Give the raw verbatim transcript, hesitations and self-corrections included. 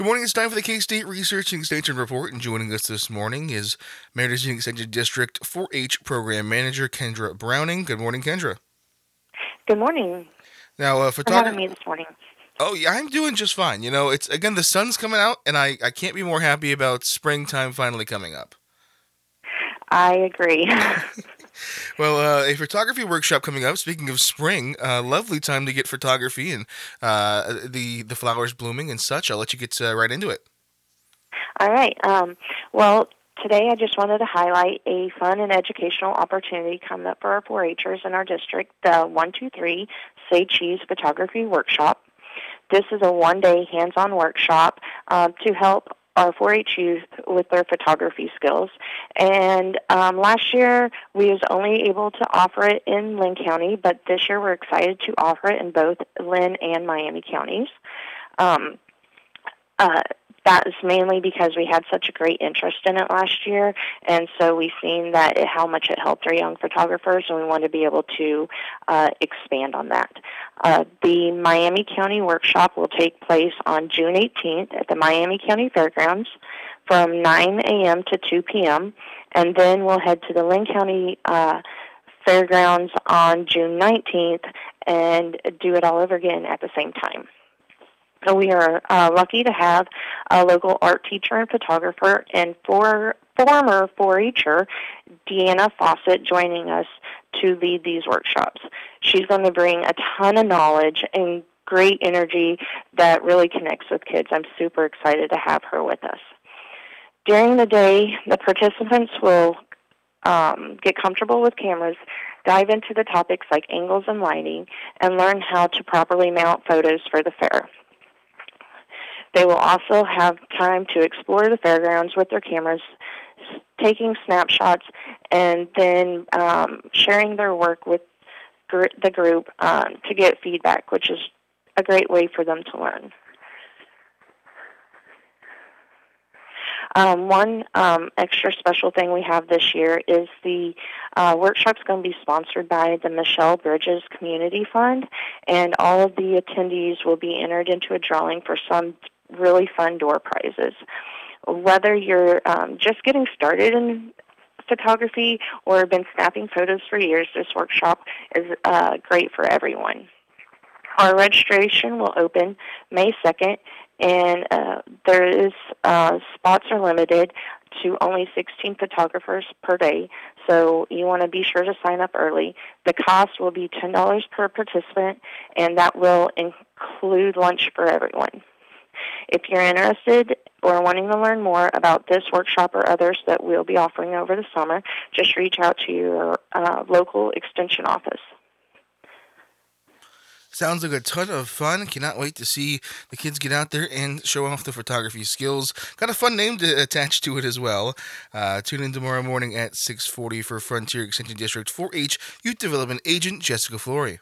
Good morning. It's time for the K-State Research and Extension Report, and joining us this morning is Managing Extension District four H Program Manager Kendra Browning. Good morning, Kendra. Good morning Now, uh, for having photography. me this morning. Oh, yeah, I'm doing just fine. You know, it's again the sun's coming out, and I I can't be more happy about springtime finally coming up. I agree. Well, uh, a photography workshop coming up. Speaking of spring, uh, lovely time to get photography and uh, the the flowers blooming and such. I'll let you get uh, right into it. All right. Um, well, today I just wanted to highlight a fun and educational opportunity coming up for our four Hers in our district, the one two three Say Cheese Photography Workshop. This is a one-day hands-on workshop um, to help our four H youth with their photography skills. And um, last year we was only able to offer it in Lynn County, but this year we're excited to offer it in both Lynn and Miami counties. Um, uh, that is mainly because we had such a great interest in it last year, and so we've seen that it, how much it helped our young photographers, and we want to be able to uh, expand on that. Uh, the Miami County workshop will take place on June eighteenth at the Miami County Fairgrounds from nine a.m. to two p.m., and then we'll head to the Lynn County uh, Fairgrounds on June nineteenth and do it all over again at the same time. So we are uh, lucky to have a local art teacher and photographer and for, former four H'er, Deanna Fawcett, joining us to lead these workshops. She's going to bring a ton of knowledge and great energy that really connects with kids. I'm super excited to have her with us. During the day, the participants will um, get comfortable with cameras, dive into the topics like angles and lighting, and learn how to properly mount photos for the fair. They will also have time to explore the fairgrounds with their cameras, taking snapshots, and then um, sharing their work with gr- the group um, to get feedback, which is a great way for them to learn. Um, one um, extra special thing we have this year is the uh, workshop's going to be sponsored by the Michelle Bridges Community Fund, and all of the attendees will be entered into a drawing for some really fun door prizes. Whether you're um, just getting started in photography or have been snapping photos for years, this workshop is uh, great for everyone. Our registration will open May second, and uh, there is uh, spots are limited to only sixteen photographers per day, so you want to be sure to sign up early. The cost will be ten dollars per participant, and that will include lunch for everyone. If you're interested or wanting to learn more about this workshop or others that we'll be offering over the summer, just reach out to your uh, local extension office. Sounds like a ton of fun. Cannot wait to see the kids get out there and show off the photography skills. Got a fun name to attach to it as well. Uh, tune in tomorrow morning at six forty for Frontier Extension District four H Youth Development Agent Jessica Flory.